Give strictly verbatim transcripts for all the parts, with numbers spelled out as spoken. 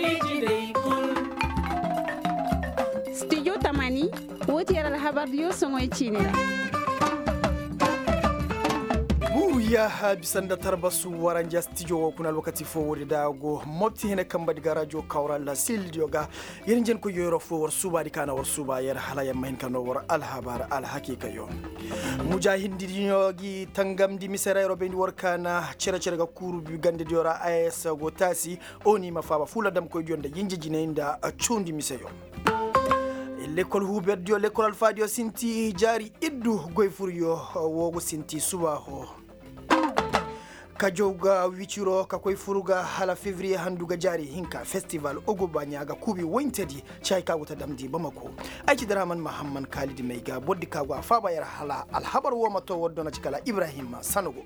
studio tamani woti yara habar yo songoy chine ya bisanda tarbasu waranja studio kuna wakati forward dago moti hene kamba diga radio kawra la sildio ga yerinjen ko yoro fo war suba di kana war suba yar halaya mahin kano war al habar al hakika yo mujahidi dinyogi tangam di misera robe ndi war kana cere cere ga kuru bi gande diora as go tasi oni mafaba fula dam ko jonde yinje jinenda chundi miseyo l'école Hubert Dio l'école Alpha Dio sinti jari iddu goy furyo wogo sinti suba ho kajouga wichiro ka koy furuga hala février handuga jari hinka festival ogoba nyaga kubi wontedi chai ka wuta damdi bamako aiki daraman muhammad khalid meiga boddi kagwa faba yar hala alhabar wo mato wodona cikala ibrahim sanogo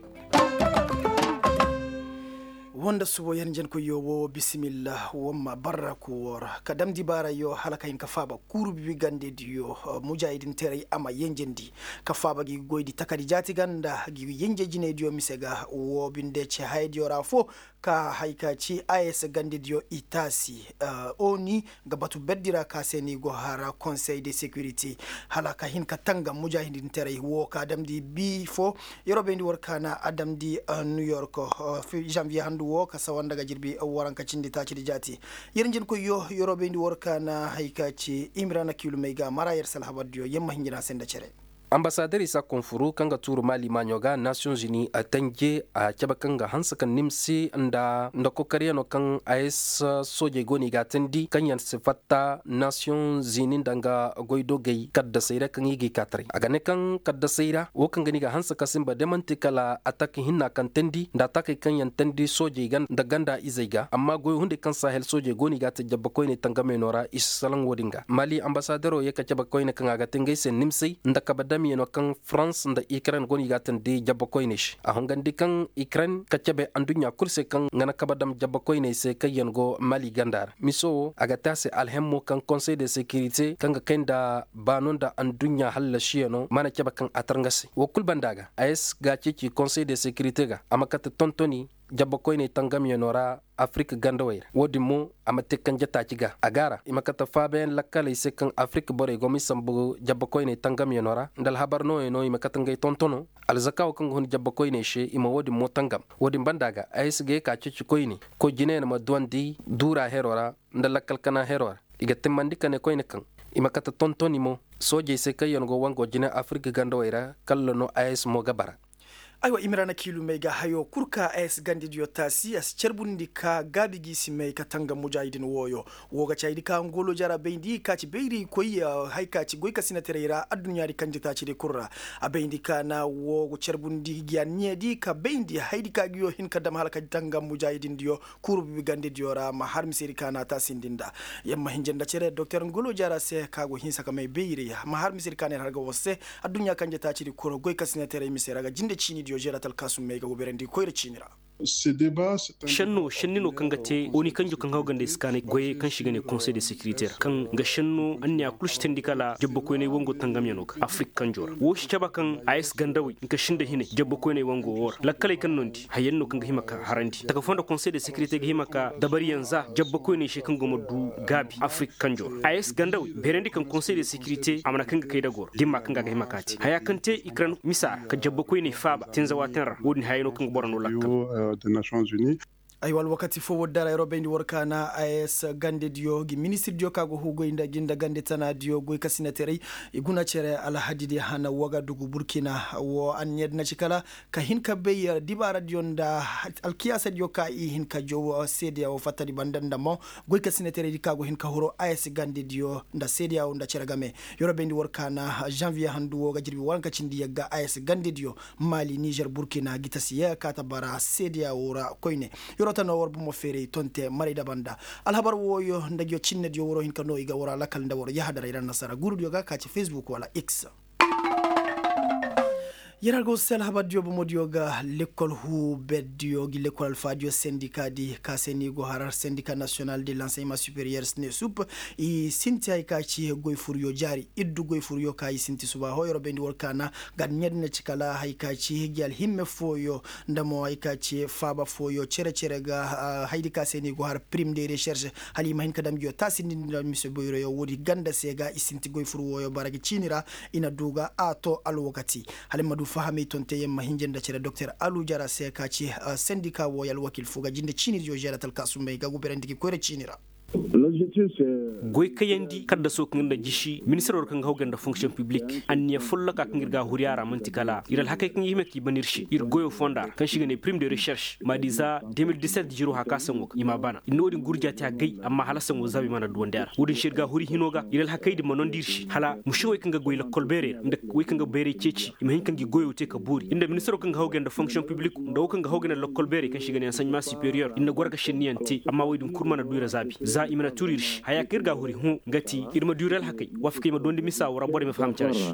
wanda subo yanjen ko yowo bismillah wamma baraku wora kadam di bara yo halaka in kafaba kurubi gande diyo mujahidin tere ama yenjendi kafaba gi goydi takadi jati ganda gi yenje jine diyo misega wo binde che haydiyo rafo ka haikaci as gande diyo itasi uh, oni gabatu beddira ka seni go hara conseil de sécurité halaka hin katanga mujahidin tere wo kadam di bifo yorobe ndi workana adam di uh, new york uh, janvier handu wo ka sawan daga jirbi waranka cindi ta cidi jati yerinjin ko yo yorobe ndi worka na haikaci imrana kilumega mara yer sal habadiyo yemma hinjina senda cere ambassadeur isa konfuru kanga turu mali manyoga nations unis atanje a cabakanga hansakan nimsi nda ndako kariano kan as soje goni gatendi kanyan sifatta nations unis ndanga goido gay kadda sayra kan yigi katri aga ne kan kadda sayra wo kan gani ga hansaka simba demanti kala ataki hinna kan tendi nda take kanyan tendi soje gan da ganda izaiga amma goy hunde kan sahel soje goni gata jabba koyne tangame nora isalan wodinga mali ambassadeur yaka cabakoyne kan aga tengay sen nimsi ndaka badami no kan France nda Ukraine goni gaten de jabba koynish a hongandi kan Ukraine kacabe andunya kurse kan ngana kabadam jabba koyne se kayen go Mali gandar miso aga tase alhemmo kan conseil de sécurité kan ga kenda banonda andunya halla shieno mana caba kan atarngasi wokul bandaga as ga ci conseil de sécurité ga amakata tontoni jabba koyne tangam yenora Afrique gandawayr wodi mo amate kan jata ciga agara imakata faben lakkale se kan Afrique bore gomi sambu jabba koyne tangam yenora ndal habar no eno imakata ngay tontono alzakaw kan hon jabba koyne she ima wodi mo tangam wodi bandaga aisge ka ci koyni ko jinena ma duandi dura herora ndal lakkal kana herora iga temmandika ne koyne kan imakata tontoni mo soje se kayon go wango jina Afrique gandawayra kallo no ais mo gabara aywa imrana kilu mega hayo kurka as gandi diyo tasi as cerbundi ka gabi gisi mai katanga mujahidin woyo woga chaidi ka ngolo jara beindi ka ci beiri koy haika ci goy kasina terera adunya ri kanje ta ci de kurra a beindi ka na wogo cerbundi gianye di ka beindi haidi ka giyo hin ka dam halaka tanga mujahidin diyo kurbi gandi diyo ra ma har misiri kana ta sindinda yamma hinjenda cere docteur ngolo jara se ka go hin saka mai beiri ma har misiri kana harga wosse adunya kanje ta ci de kurra goy kasina terera misira ga jinde chini dio jera tal kasum mega goberendi koyre chinira shanno shannino kan gate oni kanjo kan hawgande skane goye kan shigane conseil de sécurité kan ga shanno anya kulshten dikala jabbo ko ne wongo tangam yanoka afrique kanjor wo shaba kan ais gandawi ka shinda hine jabbo ko ne wongo wor lakkale kan nondi hayenno kan ga himaka harandi taka fonda conseil de sécurité ga himaka dabari yanza jabbo ko ne she kan gomo du gabi afrique kanjor ais gandawi berendi kan conseil de sécurité amana kan ga kayda gor dimma kan ga himakati haya kante ikran misa ka jabbo ko ne faba tinza watenra woni hayno kan borano lakkal des Nations Unies. aywal wakati fo woddara robe ndi workana as gande diyo gi ministre diyo kago hugo inda jinda gande tana diyo goy kasinatere iguna cere ala hadidi hana waga dugu burkina wo anyed na cikala ka hinka be dibara diyo nda alkiyasa diyo ka i hinka jo sedia o fatali bandanda mo goy kasinatere di kago hinka horo as gande diyo nda sedia o nda cere game yorobe ndi workana janvier handu woga jirbi wanka cindi yaga as gande diyo Mali Niger Burkina gitasiya kata bara sedia ora koyne rotano warbu mo fere tonte marida banda alhabar woyo ndagyo cinne dio woro hinka no iga wora lakal ndaworo yahadara iran nasara gurdu yoga ka ci Facebook wala X Yarago sel habadio bomodioga l'école hu bedio gi l'école alfadio syndicat di kaseni go harar syndicat national de l'enseignement supérieur snesup i sinti ay kaci goy furyo jari iddu goy furyo kay sinti suba hoyro bendi wolkana gad nyedna cikala hay kaci gal himme foyo ndamo ay kaci faba foyo cere cere ga uh, haydi kaseni go har prime de recherche halima hin kadam jo tasindi monsieur boyro yo wodi ganda sega i sinti goy furwo yo baragi cinira ina duga ato alwakati halima fahami tonte yemma hinjenda cere docteur Alou Jara Seka ci uh, syndicat wo yal wakil fuga jinde chinir yo jera tal kasumbe ga guberandi ko re chinira goy kayandi kadda sok ngenda jishi ministre kan hawganda fonction publique anniya fulla ka ngirga huriyara mantikala iral hakay kan yime ki banirshi ir goyo fondar kan shigane prime de recherche madiza deux mille dix-sept jiro haka sango ima bana inodi gurjati ha gay amma hala sango zabi mana duwandara wudin shirga huri hinoga iral hakay di manondirshi hala musho way kan ga goyla kolbere inda way kan ga bere ceci ima hin kan gi goyo te ka buri inda ministre kan hawganda fonction publique ndo kan ga hawganda la kolbere kan shigane enseignement supérieur inda gorga shenniyanti amma waydum kurmana duira zabi za imana turirshi haya kirga huri hu gati irma durel hakay wafkay ma dondi misa wara bore ma fam charge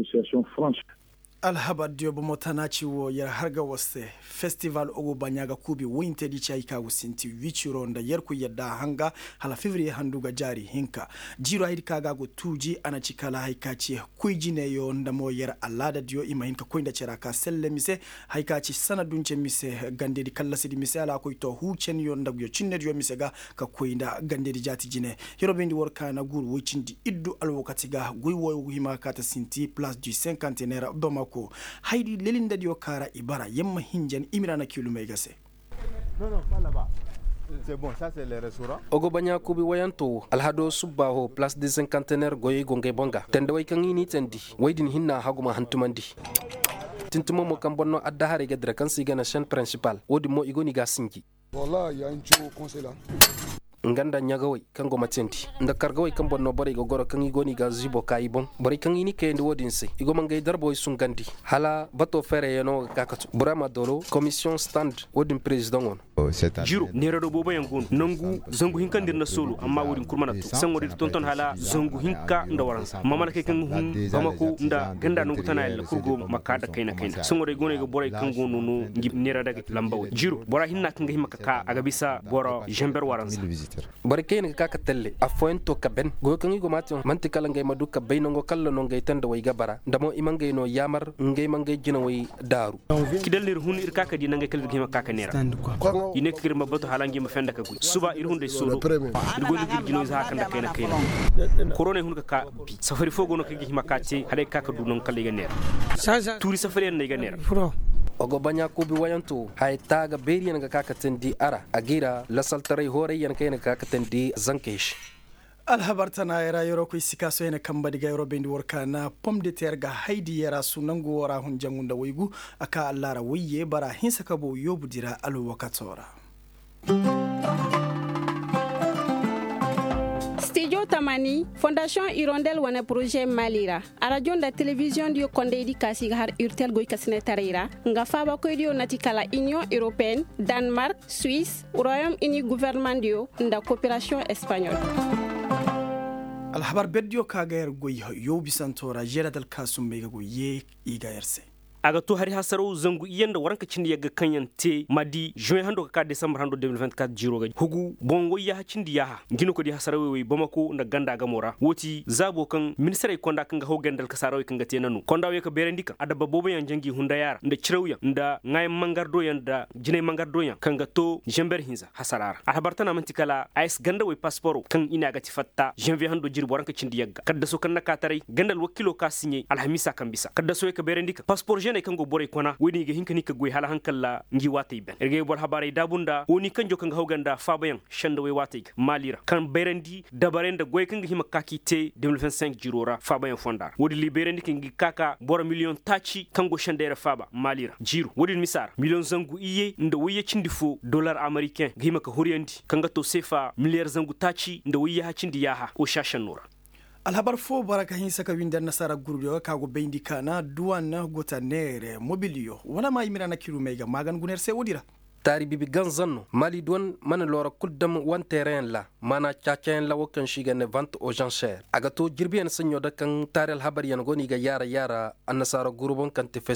alhabar diobo motanaci wo yar harga waste festival ogo banyaga kubi winte di chai ka wusinti wichuro nda yerku yadda hanga hala fevrier handuga jari hinka jiro haidi kaga go tuji ana cikala haikaci kuijine yo nda mo yar alada dio ima hinka koinda ceraka selle mise haikaci sana dunce mise gande di kallasi di mise ala koito huchen yo nda yo cinne dio mise ga ka koinda gande di jati jine yorobendi worka na gur wucindi iddu alwakati ga goy wo hima kata sinti place du cinquantenaire Bamako haidi lelinda dio kara ibara yemma hinjan imirana kilumay gase. Non non pas là-bas. C'est bon, ça c'est le restaurant. Ogo banya kubi wayanto alhado subaho place des cinquantenaire goyi gonge bonga tende way kan ini tendi waydin hinna haguma hantumandi tintumo mo kan bonno adda hare gadra kan sigana chaîne principale wodi mo igoni ga sinki voilà il y a un show conseil là nganda nyagawai kan go matenti nda kargawai kan bonno bari go goro kan igoni ga zibo kai bon bari kan ini ke ndo wodin se igo mangay darbo sun gandi hala bato fere yeno kakatu burama dolo commission stand wodin president on jiro nera do bobo yangon nangu zangu hinka ndir na solo amma wodin kurmana to sango dir tonton hala zangu hinka nda waransa mamana ke kan hum bamako nda ganda nangu tanayel kurgo makada kaina kaina sango de gone go boray kan gonu no ngib nera daga lambawo jiro bora hinna kan himaka ka aga bisa boro jember waransa bari kayne ka ka telle a foento ka ben go kan go mati manti kala ngay madu ka bayno go kala no ngay tanda way gabara ndamo imangay no yamar ngay mangay jina way daru kidal lir hun ir kaka di nangay kalbi hima kaka nera ine kirma bato halangi ma fenda ka gul suba ir hunde solo ir go ndir jino za kan da kayna kayna korone hun ka bi safari fogo no kigi hima kati hade kaka du non kala ga nera turi safari en ga nera ogo banya kubi wayanto hay taga beri nga kakatendi ara agira la saltaray hore yan kayna kakatendi zankesh alhabartana era yoro ko isikaso ene kamba diga yoro bendi worka na pomme de terre ga haidi yara sunango wara hun jangunda waygu aka allara wiye bara hinsa kabo yobudira alu wakatora Studio Tamani, Fondation Hirondelle wana projet Malira. A radio la télévision dio konde di kasi har urtel goy kasine tarira. Nga faba ko dio natikala Union Européenne, Danemark, Suisse, Royaume-Uni gouvernement dio nda coopération espagnole. Alhabar bedio kagayer goy yobi santora jera dal kasum mega goy ye igayerse. aga to hari hasaro zangu yenda waranka cindi yaga kanyan te madi juin hando ka december hando deux mille vingt-quatre jiro ga hugu bongo ya cindi ya ngino ko di hasaro we bamako na ganda ga mora woti zabo kan ministre konda kan ga hogandal ka sarawi kan ga tenanu konda we ka berendika adaba bobo yan jangi hunda yara nda cirawya nda ngay mangardo yanda jine mangardo yan kan ga to jember hinza hasarara alhabartana mantikala ais ganda we passeport kan ina ga tifatta janvier hando jiro waranka cindi yaga kadda so kan na katarai gandal wakilo ka sinye alhamisa kan bisa kadda so we ka berendika passeport jene kango bore kona woni ga hinkani ka goy hala hankalla ngi watay ben erge bor habare dabunda woni kanjo kan hawganda fabayan shanda we watay malira kan berendi dabarenda goy kan hima kaki te deux mille vingt-cinq jirora fabayan fondar wodi li berendi kingi kaka bor million tachi kango shandere faba malira jiru wodi misar million zangu iye ndo wiye cindi fo dollar américain hima ka horiyandi kanga to sefa milliard zangu tachi ndo wiye ha cindi yaha o shashanura alhabar fo baraka hin saka winda nasara gurdo ka go bendi kana duwana gota nere mobilio wala ma yimira na kilu mega magan guner se wodira tari bibi ganzanno mali don man lora kuddam wan terrain la mana chachen la wokan shigane vente aux enchères aga to jirbian sanyo da kan tarel habar yan goni ga yara yara annasara gurubon kan te facebook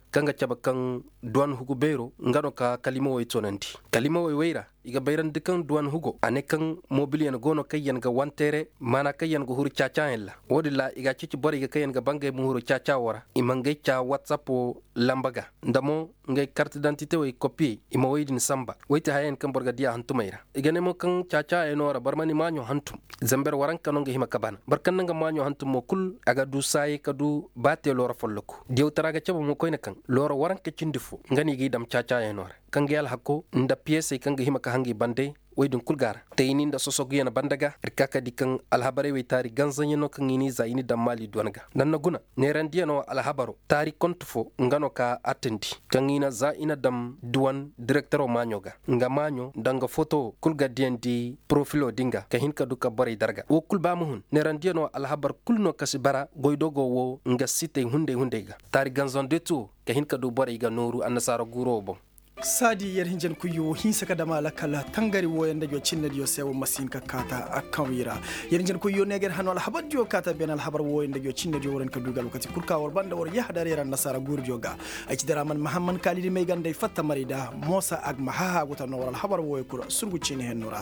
kanga chaba kan duan hugo bero ngano ka kalima way tonanti kalima way wayra iga bayran dikan duan hugo ane kan mobilian gono kayen ga wantere mana kayen go huru chacha ella wodilla iga cici bori ga kayen ga bangay mu huru chacha wara imangay cha whatsapp o lambaga ndamo ngay carte d'identité way copie ima waydin samba wayti hayen kan borga dia hantumayra iga nemo kan chacha e nora barmani manyo hantum zamber waran kanon ga hima kabana barkan nga manyo hantum mo kul aga du saye kadu bate lora folloku diw taraga chaba mo koyna kan lora waran ke cindifu ngani gi dam chacha e nora kangel hakko nda pièce kanga hima ka hangi bande waydun kulgar tayini nda sosogu yana bandaga rikaka dikan alhabare way tari ganzanya no kan ini za ini damali duanga nan naguna ne randiya no alhabaro tari kontfo ngano ka attendi kan ina za ina dam duwan directeur manyoga nga manyo danga photo kulga di profilo dinga ka hinka duka bari darga wo kulba muhun ne randiya no alhabar kulno kasibara goydogo wo nga site hunde hundega tari ganzon de tout ka hinka du bari ga noru annasara guro bon sadi yer hinjen ku yo hinsa kada mala kala tangari wo yanda jo cinna dio sewo masin ka kata akawira yer hinjen ku yo neger hanwal habar jo kata benal habar wo yanda jo cinna dio woren ka dugal kati kurka wor banda wor yahdare ran nasara gur joga ay ci daraman mahamman kalidi me gande fatta marida mosa ak mahaha gota no wal habar wo kur surgu cine hen nura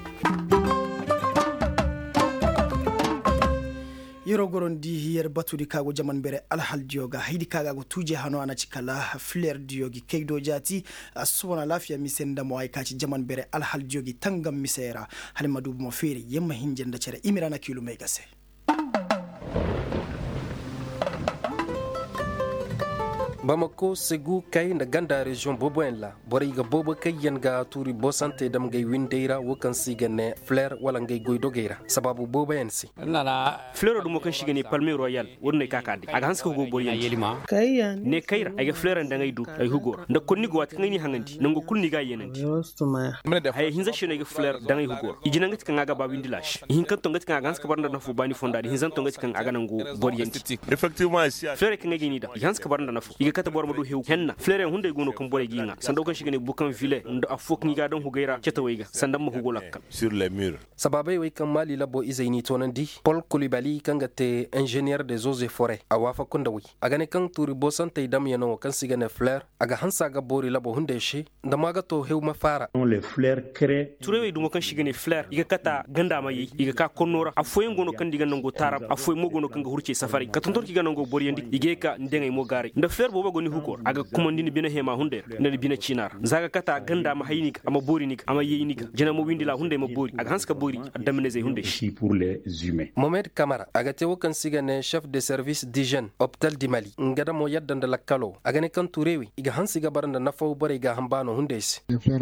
yero goron di hier batudi kago jaman bere alhal dioga hidi kaga go tuje hano ana cikala flair diogi keido jati aswana lafiya misenda mo ay kaci jaman bere alhal diogi tangam misera halima dubu mo fere yemma hinjenda cere imirana kilo megase Bamako segu kay na ganda region bobo en la bori ga bobo kay yan ga turi bosante dam gay windeira wokan sigane flair wala ngay goydo geira sababu bobo en si nala flair do mo kan shigani palme royal wonne kakadi aga hanska go bori yelima kayan ne kayra aga flair da ngay du ay hugor nda konni go wat ngani hangandi nango kulni ga yenandi hay hinza shine ga flair da ngay hugor ijina ngati kan aga ba windilash hin kan to ngati kan aga hanska barnda na fu bani fondadi hinza to ngati kan aga nango bori yanti effectivement flair kan ngay ni da hanska barnda na fu kata bor mo do hew henna flere hunde gono kan bore ginga sando kan shigene bukan ville ndo afok ni ga don hugaira ceta wayga sandam mo hugo lakkal sur les murs sababe way kan mali labo izaini tonandi Paul Koulibaly kan gate ingénieur des eaux et forêts awafa kunda wi agane kan turi bosante dam yano kan sigane fleur aga hansa ga bori labo hunde shi nda maga to hew ma fara les fleurs créent ture way dum kan shigene fleur iga kata ganda ma yi iga ka konnora afoy gono kan diga nango tarab afoy mo gono kan ga hurce safari katontor ki ga nango bori yandi ige ka ndengay mo gari nda fleur boba goni hukor aga kumandini bina hema hunde nadi bina chinar zaga kata ganda ma haynik ama bori nik ama yeyinik jena mo windila hunde ma bori aga hanska bori adamene ze hunde shi pour les humains Mohamed Kamara aga tewo kan sigane chef de service d'hygiène hôpital di Mali ngada mo yaddan de lakalo aga ne kan turewi iga hansiga baranda nafaw bari ga hambano hunde si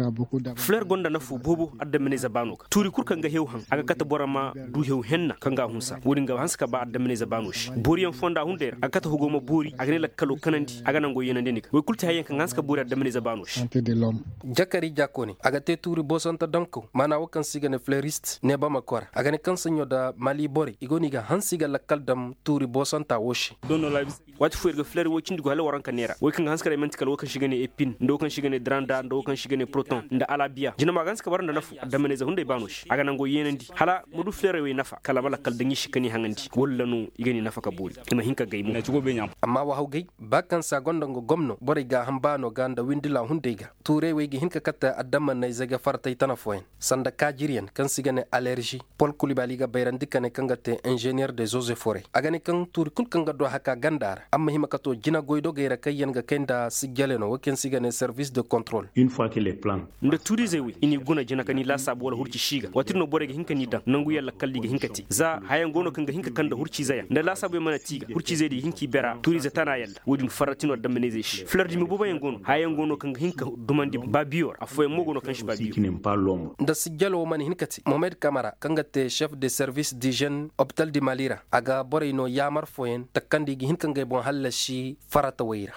fleur gonda nafu bobo adamene za banuka turi kurka nga hew han aga kata borama du hew henna kanga hunsa wodi nga hanska ba adamene za banush bori en fonda hunde aga kata hugo mo bori aga ne lakalo kanandi aga nango yenande nik we kulti hayen kan hanska bori adamene za banush jakari jakoni aga te turi bosanta danko mana wakan sigane fleuriste ne ba makora aga ne kan sanyo da Mali bori igoni ga hansiga lakal dam turi bosanta woshi dono lives wat fuer ga fleur wo cindi go hala waran kanera we kan hanska mentikal wo kan shigane epin ndo kan shigane dranda ndo kan shigane proton nda alabia jina ma hanska baranda nafu adamene za hunde banush aga nango yenandi hala mudu fleur we nafa kala bala kal dangi shikani hangandi wallanu igani nafa ka bori ima hinka gaymu amma wa hawgay bakan sa gonda go gomno bori ga hambano ganda windila hundega ture we gi hinka katta adama nay zaga fartay tanafoen sanda kajirian kan sigane allergie Paul Koulibaly ga bayrandi kane kangate ingénieur des eaux et forêts agane kan turi kul kanga do haka gandar amma hima kato jina goydo gayra kayen ga kenda sigaleno waken sigane service de contrôle une fois que les plans nda turi zewi ini guna jina kani la sabu wala hurci shiga watirno bore ga hinka ni dan nangu yalla kalli ga hinkati za hayan gono kanga hinka kanda hurci zaya nda la sabu mana tiga hurci zedi hinki bera turi zatana yalla wodin faratino damene zeshi fleur di mi boba en gono hayan gono kanga hinka dumandi babior afoy mo gono kanshi babior nda sigalo man hinkati Mohamed Kamara kangate chef de service d'hygiène hôpital di Malira aga borino yamar foyen takandi gi hinka ngay bon halashi farata wayra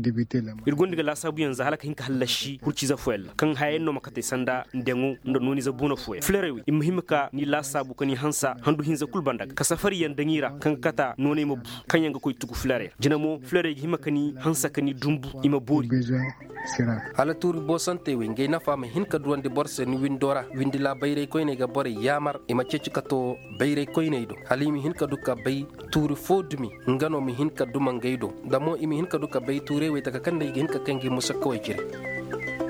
irgondi ga la sabu yanzu halaka hinka halashi hurci za foyel kan hayen no makate sanda ndengu ndo noni za buna foye flerewi imhimka ni la sabu kani hansa handu hinza kulbanda ka safari yan dangira kan kata noni mo kan yanga koy tuku flere jinamo flere gi himaka ni hansa kani dumbu ima bori hala turi bosante we ngay nafa ma hin ka duwande borse ni windora windila bayre koyne ga bore yamar ima cecci kato bayre koyne do halimi hin ka duka bay turi fodumi ngano mi hin ka duma ngaydo damo imi hin ka duka bay ture we taka kande hin ka kangi musakko way kire